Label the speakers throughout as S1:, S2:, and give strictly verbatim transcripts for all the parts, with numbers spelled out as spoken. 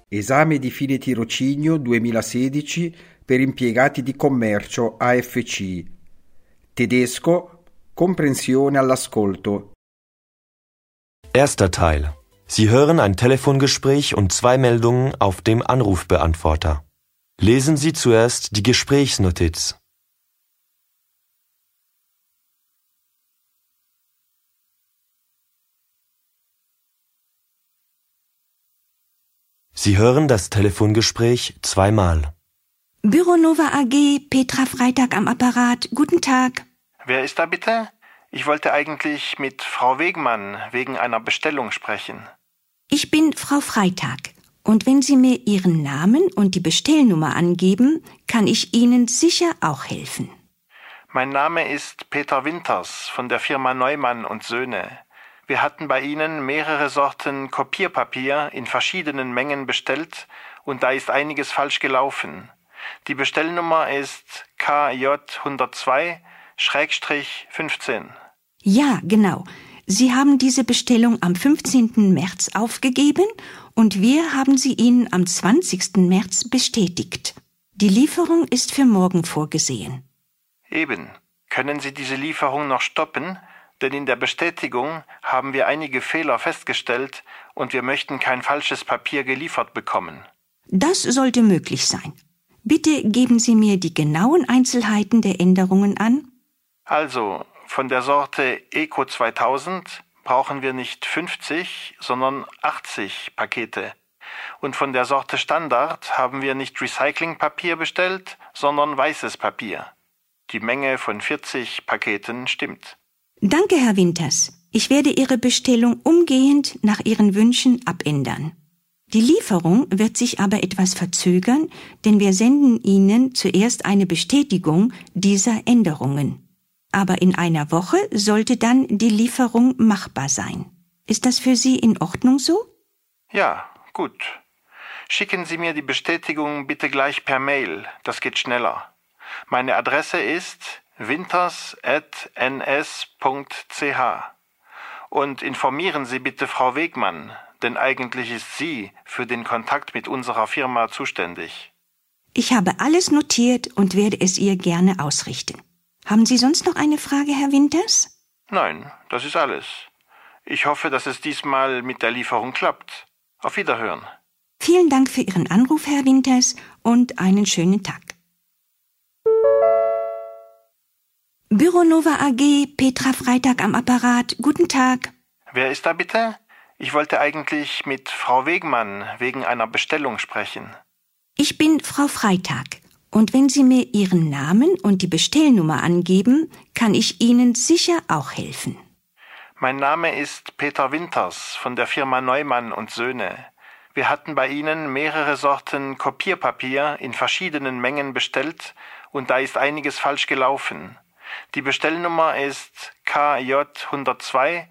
S1: Esame di fine tirocinio duemilasedici per impiegati di commercio A F C. Tedesco, Comprensione all'ascolto.
S2: Erster Teil. Sie hören ein Telefongespräch und zwei Meldungen auf dem Anrufbeantworter. Lesen Sie zuerst die Gesprächsnotiz. Sie hören das Telefongespräch zweimal.
S3: Büro Nova A G, Petra Freitag am Apparat. Guten Tag.
S4: Wer ist da bitte? Ich wollte eigentlich mit Frau Wegmann wegen einer Bestellung sprechen.
S3: Ich bin Frau Freitag. Und wenn Sie mir Ihren Namen und die Bestellnummer angeben, kann ich Ihnen sicher auch helfen.
S4: Mein Name ist Peter Winters von der Firma Neumann und Söhne. Wir hatten bei Ihnen mehrere Sorten Kopierpapier in verschiedenen Mengen bestellt und da ist einiges falsch gelaufen. Die Bestellnummer ist K J hundertzwei fünfzehn.
S3: Ja, genau. Sie haben diese Bestellung am fünfzehnten März aufgegeben und wir haben sie Ihnen am zwanzigsten März bestätigt. Die Lieferung ist für morgen vorgesehen.
S4: Eben. Können Sie diese Lieferung noch stoppen? Denn in der Bestätigung haben wir einige Fehler festgestellt und wir möchten kein falsches Papier geliefert bekommen.
S3: Das sollte möglich sein. Bitte geben Sie mir die genauen Einzelheiten der Änderungen an.
S4: Also, von der Sorte Eco zweitausend brauchen wir nicht fünfzig, sondern achtzig Pakete. Und von der Sorte Standard haben wir nicht Recyclingpapier bestellt, sondern weißes Papier. Die Menge von vierzig Paketen stimmt.
S3: Danke, Herr Winters. Ich werde Ihre Bestellung umgehend nach Ihren Wünschen abändern. Die Lieferung wird sich aber etwas verzögern, denn wir senden Ihnen zuerst eine Bestätigung dieser Änderungen. Aber in einer Woche sollte dann die Lieferung machbar sein. Ist das für Sie in Ordnung so?
S4: Ja, gut. Schicken Sie mir die Bestätigung bitte gleich per Mail, das geht schneller. Meine Adresse ist winters at n s punkt c h. Und informieren Sie bitte Frau Wegmann, denn eigentlich ist sie für den Kontakt mit unserer Firma zuständig.
S3: Ich habe alles notiert und werde es ihr gerne ausrichten. Haben Sie sonst noch eine Frage, Herr Winters?
S4: Nein, das ist alles. Ich hoffe, dass es diesmal mit der Lieferung klappt. Auf Wiederhören.
S3: Vielen Dank für Ihren Anruf, Herr Winters, und einen schönen Tag. Büro Nova A G, Petra Freitag am Apparat. Guten Tag.
S4: Wer ist da bitte? Ich wollte eigentlich mit Frau Wegmann wegen einer Bestellung sprechen.
S3: Ich bin Frau Freitag. Und wenn Sie mir Ihren Namen und die Bestellnummer angeben, kann ich Ihnen sicher auch helfen.
S4: Mein Name ist Peter Winters von der Firma Neumann und Söhne. Wir hatten bei Ihnen mehrere Sorten Kopierpapier in verschiedenen Mengen bestellt und da ist einiges falsch gelaufen. Die Bestellnummer ist K J hundertzwei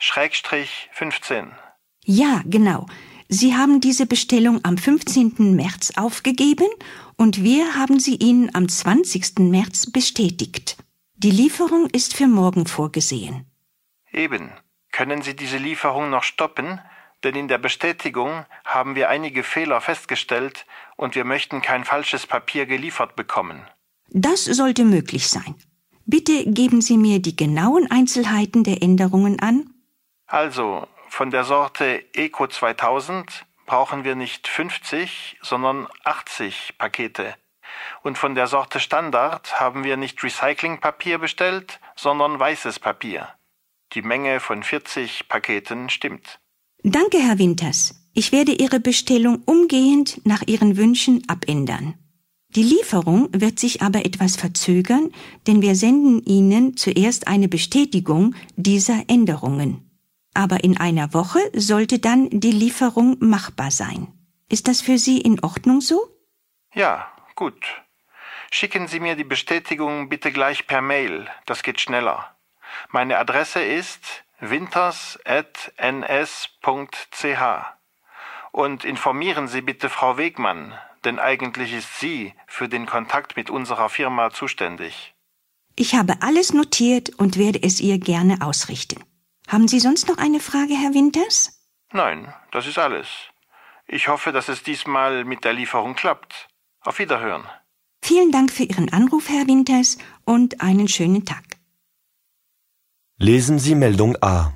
S4: fünfzehn.
S3: Ja, genau. Sie haben diese Bestellung am fünfzehnten März aufgegeben und wir haben sie Ihnen am zwanzigsten März bestätigt. Die Lieferung ist für morgen vorgesehen.
S4: Eben. Können Sie diese Lieferung noch stoppen? Denn in der Bestätigung haben wir einige Fehler festgestellt und wir möchten kein falsches Papier geliefert bekommen.
S3: Das sollte möglich sein. Bitte geben Sie mir die genauen Einzelheiten der Änderungen an.
S4: Also, von der Sorte Eco zweitausend brauchen wir nicht fünfzig, sondern achtzig Pakete. Und von der Sorte Standard haben wir nicht Recyclingpapier bestellt, sondern weißes Papier. Die Menge von vierzig Paketen stimmt.
S3: Danke, Herr Winters. Ich werde Ihre Bestellung umgehend nach Ihren Wünschen abändern. Die Lieferung wird sich aber etwas verzögern, denn wir senden Ihnen zuerst eine Bestätigung dieser Änderungen. Aber in einer Woche sollte dann die Lieferung machbar sein. Ist das für Sie in Ordnung so?
S4: Ja, gut. Schicken Sie mir die Bestätigung bitte gleich per Mail, das geht schneller. Meine Adresse ist winters at n s punkt c h. Und informieren Sie bitte Frau Wegmann, denn eigentlich ist sie für den Kontakt mit unserer Firma zuständig.
S3: Ich habe alles notiert und werde es ihr gerne ausrichten. Haben Sie sonst noch eine Frage, Herr Winters?
S4: Nein, das ist alles. Ich hoffe, dass es diesmal mit der Lieferung klappt. Auf Wiederhören.
S3: Vielen Dank für Ihren Anruf, Herr Winters, und einen schönen Tag.
S2: Lesen Sie Meldung A.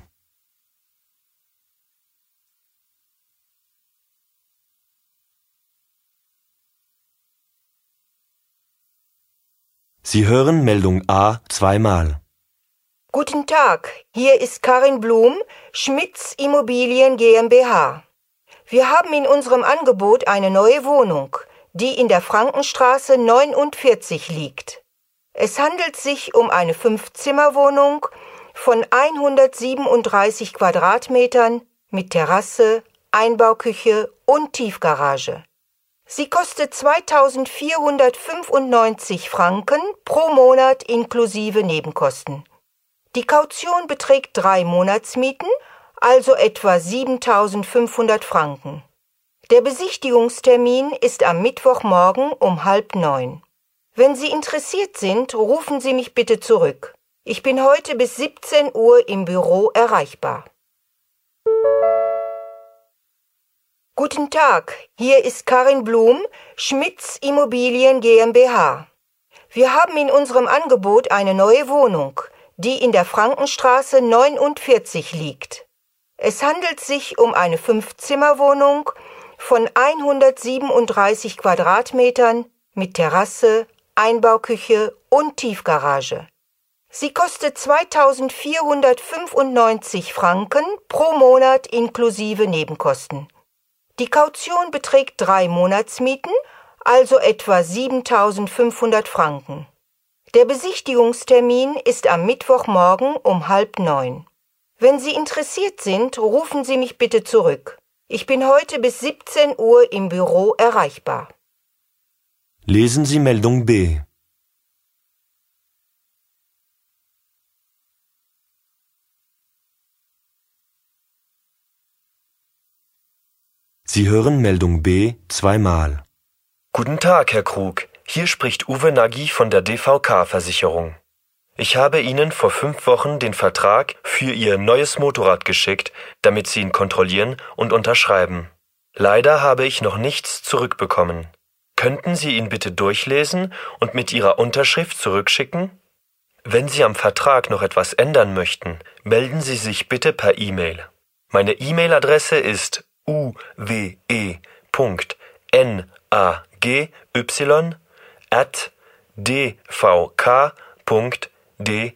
S2: Sie hören Meldung A zweimal.
S5: Guten Tag, hier ist Karin Blum, Schmitz Immobilien GmbH. Wir haben in unserem Angebot eine neue Wohnung, die in der Frankenstraße neunundvierzig liegt. Es handelt sich um eine Fünf-Zimmer-Wohnung von hundertsiebenunddreißig Quadratmetern mit Terrasse, Einbauküche und Tiefgarage. Sie kostet zweitausendvierhundertfünfundneunzig Franken pro Monat inklusive Nebenkosten. Die Kaution beträgt drei Monatsmieten, also etwa siebentausendfünfhundert Franken. Der Besichtigungstermin ist am Mittwochmorgen um halb neun. Wenn Sie interessiert sind, rufen Sie mich bitte zurück. Ich bin heute bis siebzehn Uhr im Büro erreichbar. Guten Tag, hier ist Karin Blum, Schmitz Immobilien GmbH. Wir haben in unserem Angebot eine neue Wohnung, die in der Frankenstraße neunundvierzig liegt. Es handelt sich um eine Fünf-Zimmer-Wohnung von hundertsiebenunddreißig Quadratmetern mit Terrasse, Einbauküche und Tiefgarage. Sie kostet zweitausendvierhundertfünfundneunzig Franken pro Monat inklusive Nebenkosten. Die Kaution beträgt drei Monatsmieten, also etwa siebentausendfünfhundert Franken. Der Besichtigungstermin ist am Mittwochmorgen um halb neun. Wenn Sie interessiert sind, rufen Sie mich bitte zurück. Ich bin heute bis siebzehn Uhr im Büro erreichbar.
S2: Lesen Sie Meldung B. Sie hören Meldung B zweimal. Guten Tag, Herr Krug. Hier spricht Uwe Nagy von der D V K-Versicherung. Ich habe Ihnen vor fünf Wochen den Vertrag für Ihr neues Motorrad geschickt, damit Sie ihn kontrollieren und unterschreiben. Leider habe ich noch nichts zurückbekommen. Könnten Sie ihn bitte durchlesen und mit Ihrer Unterschrift zurückschicken? Wenn Sie am Vertrag noch etwas ändern möchten, melden Sie sich bitte per E-Mail. Meine E-Mail-Adresse ist uwe punkt nagy at dvk punkt de.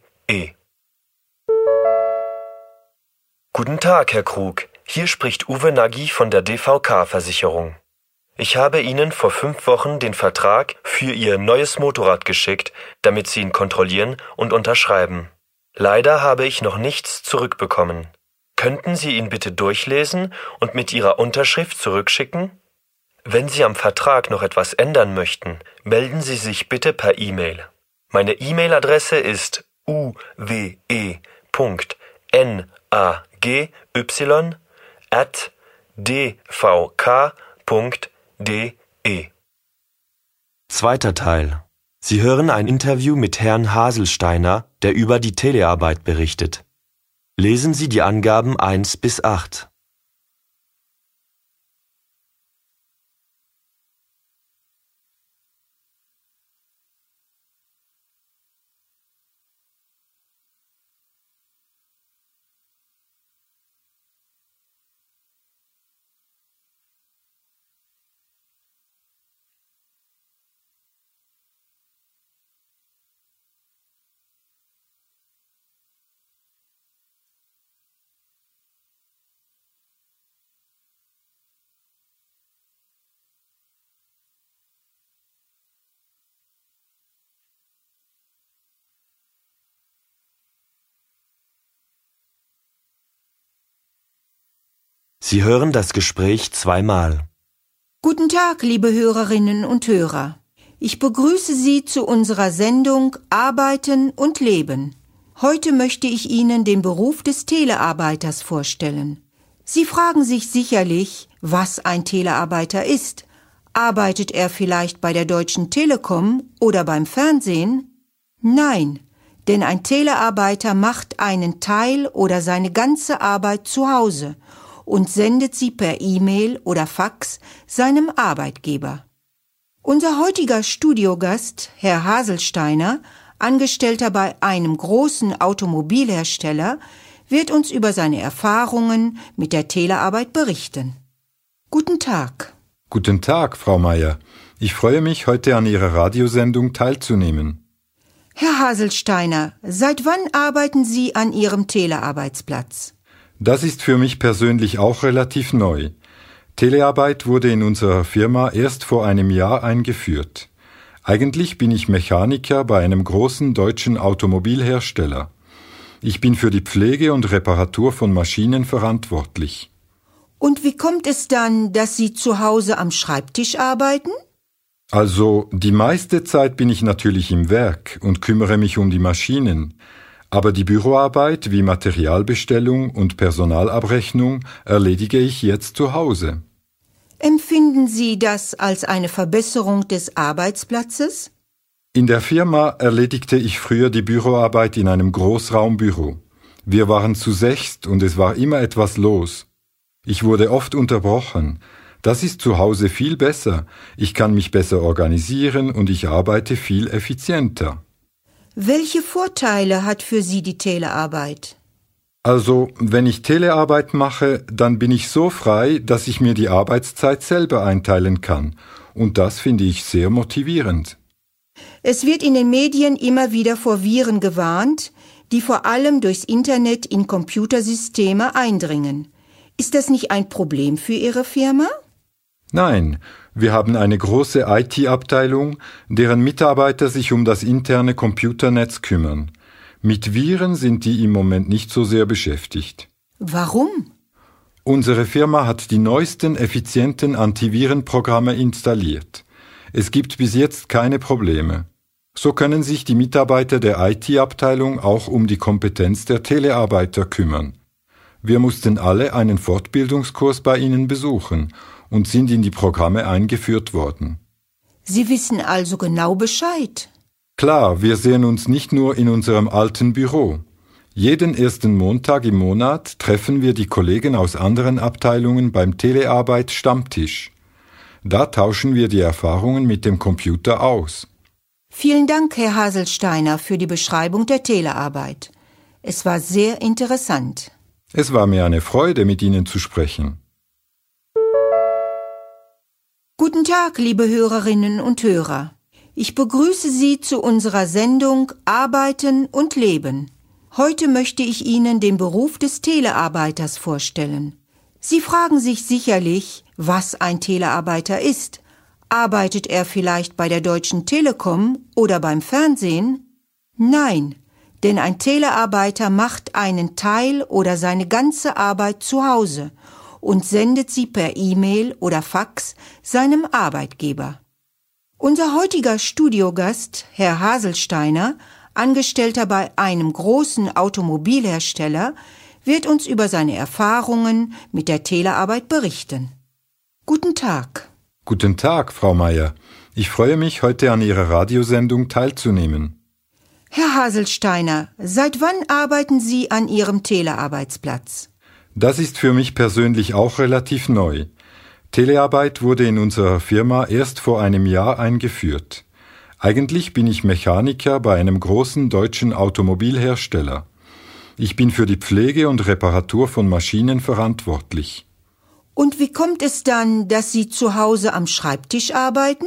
S2: Guten Tag, Herr Krug. Hier spricht Uwe Nagy von der D V K-Versicherung. Ich habe Ihnen vor fünf Wochen den Vertrag für Ihr neues Motorrad geschickt, damit Sie ihn kontrollieren und unterschreiben. Leider habe ich noch nichts zurückbekommen. Könnten Sie ihn bitte durchlesen und mit Ihrer Unterschrift zurückschicken? Wenn Sie am Vertrag noch etwas ändern möchten, melden Sie sich bitte per E-Mail. Meine E-Mail-Adresse ist uwe punkt nagy at dvk punkt de. Zweiter Teil. Sie hören ein Interview mit Herrn Haselsteiner, der über die Telearbeit berichtet. Lesen Sie die Angaben eins bis acht. Sie hören das Gespräch zweimal.
S5: Guten Tag, liebe Hörerinnen und Hörer. Ich begrüße Sie zu unserer Sendung Arbeiten und Leben. Heute möchte ich Ihnen den Beruf des Telearbeiters vorstellen. Sie fragen sich sicherlich, was ein Telearbeiter ist. Arbeitet er vielleicht bei der Deutschen Telekom oder beim Fernsehen? Nein, denn ein Telearbeiter macht einen Teil oder seine ganze Arbeit zu Hause und sendet sie per E-Mail oder Fax seinem Arbeitgeber. Unser heutiger Studiogast, Herr Haselsteiner, Angestellter bei einem großen Automobilhersteller, wird uns über seine Erfahrungen mit der Telearbeit berichten. Guten Tag.
S6: Guten Tag, Frau Meier. Ich freue mich, heute an Ihrer Radiosendung teilzunehmen.
S5: Herr Haselsteiner, seit wann arbeiten Sie an Ihrem Telearbeitsplatz?
S6: Das ist für mich persönlich auch relativ neu. Telearbeit wurde in unserer Firma erst vor einem Jahr eingeführt. Eigentlich bin ich Mechaniker bei einem großen deutschen Automobilhersteller. Ich bin für die Pflege und Reparatur von Maschinen verantwortlich.
S5: Und wie kommt es dann, dass Sie zu Hause am Schreibtisch arbeiten?
S6: Also, die meiste Zeit bin ich natürlich im Werk und kümmere mich um die Maschinen. Aber die Büroarbeit wie Materialbestellung und Personalabrechnung erledige ich jetzt zu Hause.
S5: Empfinden Sie das als eine Verbesserung des Arbeitsplatzes?
S6: In der Firma erledigte ich früher die Büroarbeit in einem Großraumbüro. Wir waren zu sechst und es war immer etwas los. Ich wurde oft unterbrochen. Das ist zu Hause viel besser. Ich kann mich besser organisieren und ich arbeite viel effizienter.
S5: Welche Vorteile hat für Sie die Telearbeit?
S6: Also, wenn ich Telearbeit mache, dann bin ich so frei, dass ich mir die Arbeitszeit selber einteilen kann. Und das finde ich sehr motivierend.
S5: Es wird in den Medien immer wieder vor Viren gewarnt, die vor allem durchs Internet in Computersysteme eindringen. Ist das nicht ein Problem für Ihre Firma?
S6: Nein, wir haben eine große I T-Abteilung, deren Mitarbeiter sich um das interne Computernetz kümmern. Mit Viren sind die im Moment nicht so sehr beschäftigt.
S5: Warum?
S6: Unsere Firma hat die neuesten, effizienten Antivirenprogramme installiert. Es gibt bis jetzt keine Probleme. So können sich die Mitarbeiter der I T-Abteilung auch um die Kompetenz der Telearbeiter kümmern. Wir mussten alle einen Fortbildungskurs bei ihnen besuchen und sind in die Programme eingeführt worden.
S5: Sie wissen also genau Bescheid.
S6: Klar, wir sehen uns nicht nur in unserem alten Büro. Jeden ersten Montag im Monat treffen wir die Kollegen aus anderen Abteilungen beim Telearbeit-Stammtisch. Da tauschen wir die Erfahrungen mit dem Computer aus.
S5: Vielen Dank, Herr Haselsteiner, für die Beschreibung der Telearbeit. Es war sehr interessant.
S6: Es war mir eine Freude, mit Ihnen zu sprechen.
S5: Guten Tag, liebe Hörerinnen und Hörer. Ich begrüße Sie zu unserer Sendung Arbeiten und Leben. Heute möchte ich Ihnen den Beruf des Telearbeiters vorstellen. Sie fragen sich sicherlich, was ein Telearbeiter ist. Arbeitet er vielleicht bei der Deutschen Telekom oder beim Fernsehen? Nein, denn ein Telearbeiter macht einen Teil oder seine ganze Arbeit zu Hause und sendet sie per E-Mail oder Fax seinem Arbeitgeber. Unser heutiger Studiogast, Herr Haselsteiner, Angestellter bei einem großen Automobilhersteller, wird uns über seine Erfahrungen mit der Telearbeit berichten. Guten Tag.
S6: Guten Tag, Frau Meier. Ich freue mich, heute an Ihrer Radiosendung teilzunehmen.
S5: Herr Haselsteiner, seit wann arbeiten Sie an Ihrem Telearbeitsplatz?
S6: Das ist für mich persönlich auch relativ neu. Telearbeit wurde in unserer Firma erst vor einem Jahr eingeführt. Eigentlich bin ich Mechaniker bei einem großen deutschen Automobilhersteller. Ich bin für die Pflege und Reparatur von Maschinen verantwortlich.
S5: Und wie kommt es dann, dass Sie zu Hause am Schreibtisch arbeiten?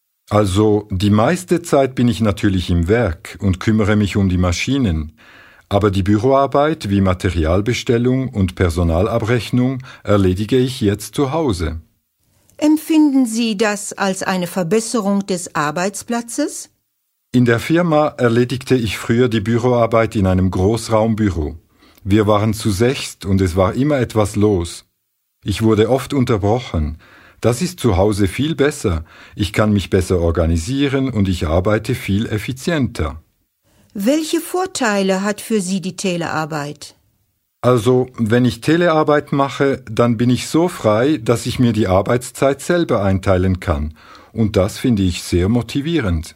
S6: Also, die meiste Zeit bin ich natürlich im Werk und kümmere mich um die Maschinen. Aber die Büroarbeit wie Materialbestellung und Personalabrechnung erledige ich jetzt zu Hause.
S5: Empfinden Sie das als eine Verbesserung des Arbeitsplatzes?
S6: In der Firma erledigte ich früher die Büroarbeit in einem Großraumbüro. Wir waren zu sechst und es war immer etwas los. Ich wurde oft unterbrochen. Das ist zu Hause viel besser. Ich kann mich besser organisieren und ich arbeite viel effizienter.
S5: Welche Vorteile hat für Sie die Telearbeit?
S6: Also, wenn ich Telearbeit mache, dann bin ich so frei, dass ich mir die Arbeitszeit selber einteilen kann. Und das finde ich sehr motivierend.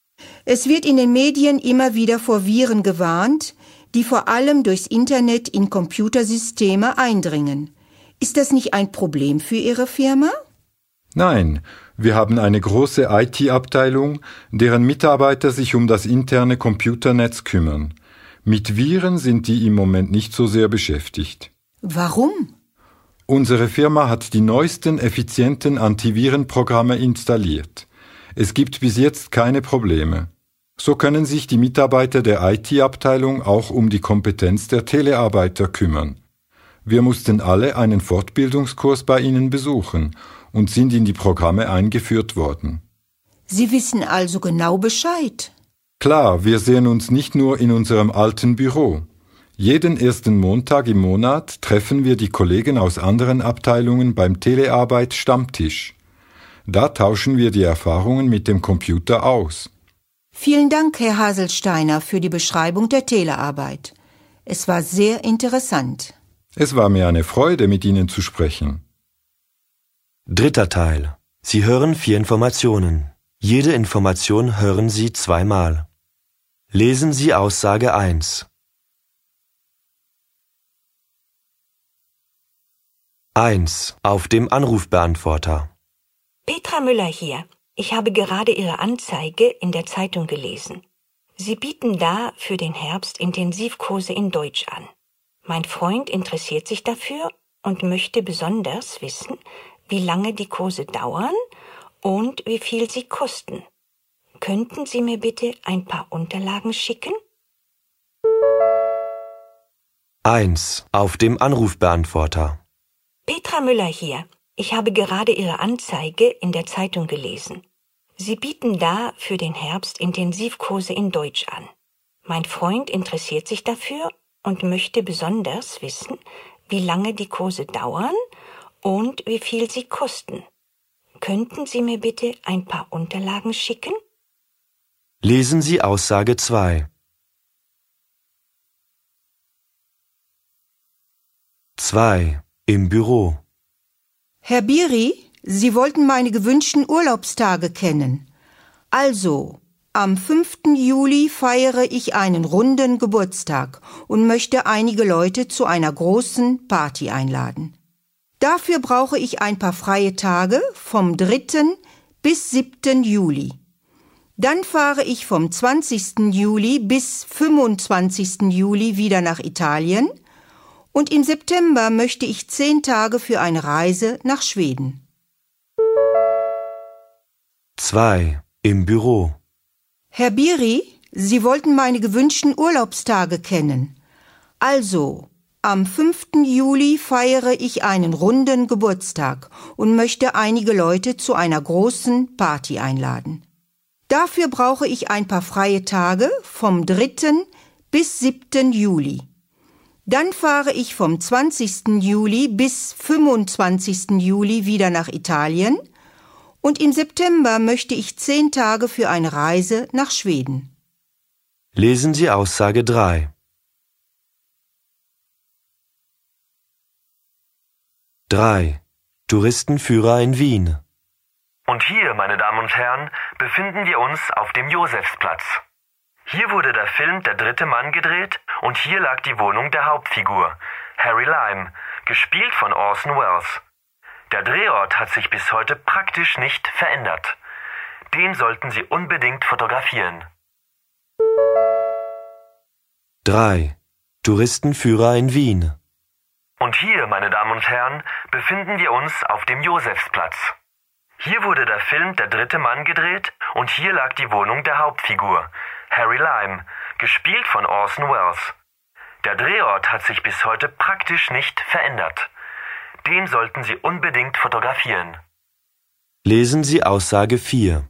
S5: Es wird in den Medien immer wieder vor Viren gewarnt, die vor allem durchs Internet in Computersysteme eindringen. Ist das nicht ein Problem für Ihre Firma?
S6: Nein, wir haben eine große I T-Abteilung, deren Mitarbeiter sich um das interne Computernetz kümmern. Mit Viren sind die im Moment nicht so sehr beschäftigt.
S5: Warum?
S6: Unsere Firma hat die neuesten, effizienten Antivirenprogramme installiert. Es gibt bis jetzt keine Probleme. So können sich die Mitarbeiter der I T-Abteilung auch um die Kompetenz der Telearbeiter kümmern. Wir mussten alle einen Fortbildungskurs bei ihnen besuchen und sind in die Programme eingeführt worden.
S5: Sie wissen also genau Bescheid.
S6: Klar, wir sehen uns nicht nur in unserem alten Büro. Jeden ersten Montag im Monat treffen wir die Kollegen aus anderen Abteilungen beim Telearbeit-Stammtisch. Da tauschen wir die Erfahrungen mit dem Computer aus.
S5: Vielen Dank, Herr Haselsteiner, für die Beschreibung der Telearbeit. Es war sehr interessant.
S6: Es war mir eine Freude, mit Ihnen zu sprechen.
S2: Dritter Teil. Sie hören vier Informationen. Jede Information hören Sie zweimal. Lesen Sie Aussage eins. eins. Auf dem Anrufbeantworter.
S3: Petra Müller hier. Ich habe gerade Ihre Anzeige in der Zeitung gelesen. Sie bieten da für den Herbst Intensivkurse in Deutsch an. Mein Freund interessiert sich dafür und möchte besonders wissen, wie lange die Kurse dauern und wie viel sie kosten. Könnten Sie mir bitte ein paar Unterlagen schicken?
S2: eins. Auf dem Anrufbeantworter.
S3: Petra Müller hier. Ich habe gerade Ihre Anzeige in der Zeitung gelesen. Sie bieten da für den Herbst Intensivkurse in Deutsch an. Mein Freund interessiert sich dafür und möchte besonders wissen, wie lange die Kurse dauern und wie viel sie kosten. Könnten Sie mir bitte ein paar Unterlagen schicken?
S2: Lesen Sie Aussage zwei. zwei. Im Büro.
S5: Herr Biri, Sie wollten meine gewünschten Urlaubstage kennen. Also, am fünften Juli feiere ich einen runden Geburtstag und möchte einige Leute zu einer großen Party einladen. Dafür brauche ich ein paar freie Tage vom dritten bis siebten Juli. Dann fahre ich vom zwanzigsten Juli bis fünfundzwanzigsten Juli wieder nach Italien und im September möchte ich zehn Tage für eine Reise nach Schweden.
S2: zwei. Im Büro.
S5: Herr Biri, Sie wollten meine gewünschten Urlaubstage kennen. Also, am fünften Juli feiere ich einen runden Geburtstag und möchte einige Leute zu einer großen Party einladen. Dafür brauche ich ein paar freie Tage vom dritten bis siebten Juli. Dann fahre ich vom zwanzigsten Juli bis fünfundzwanzigsten Juli wieder nach Italien und im September möchte ich zehn Tage für eine Reise nach Schweden.
S2: Lesen Sie Aussage drei. drei. Touristenführer in Wien.
S7: Und hier, meine Damen und Herren, befinden wir uns auf dem Josefsplatz. Hier wurde der Film Der dritte Mann gedreht und hier lag die Wohnung der Hauptfigur, Harry Lime, gespielt von Orson Welles. Der Drehort hat sich bis heute praktisch nicht verändert. Den sollten Sie unbedingt fotografieren.
S2: drei. Touristenführer in Wien.
S7: Und hier, meine Damen und Herren, befinden wir uns auf dem Josefsplatz. Hier wurde der Film Der dritte Mann gedreht und hier lag die Wohnung der Hauptfigur, Harry Lime, gespielt von Orson Welles. Der Drehort hat sich bis heute praktisch nicht verändert. Den sollten Sie unbedingt fotografieren.
S2: Lesen Sie Aussage vier.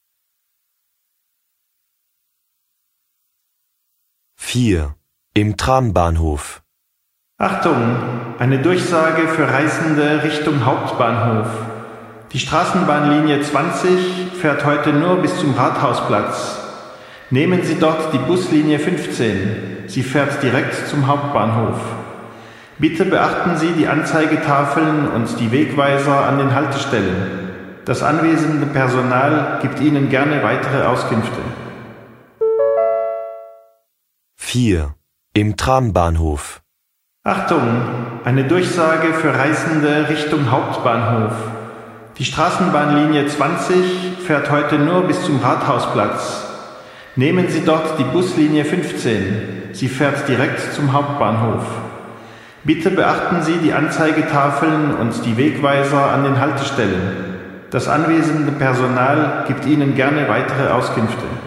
S2: vier. Im Trambahnhof.
S4: Achtung, eine Durchsage für Reisende Richtung Hauptbahnhof. Die Straßenbahnlinie zwanzig fährt heute nur bis zum Rathausplatz. Nehmen Sie dort die Buslinie fünfzehn. Sie fährt direkt zum Hauptbahnhof. Bitte beachten Sie die Anzeigetafeln und die Wegweiser an den Haltestellen. Das anwesende Personal gibt Ihnen gerne weitere Auskünfte.
S2: vier. Im Trambahnhof.
S4: Achtung, eine Durchsage für Reisende Richtung Hauptbahnhof. Die Straßenbahnlinie zwanzig fährt heute nur bis zum Rathausplatz. Nehmen Sie dort die Buslinie fünfzehn. Sie fährt direkt zum Hauptbahnhof. Bitte beachten Sie die Anzeigetafeln und die Wegweiser an den Haltestellen. Das anwesende Personal gibt Ihnen gerne weitere Auskünfte.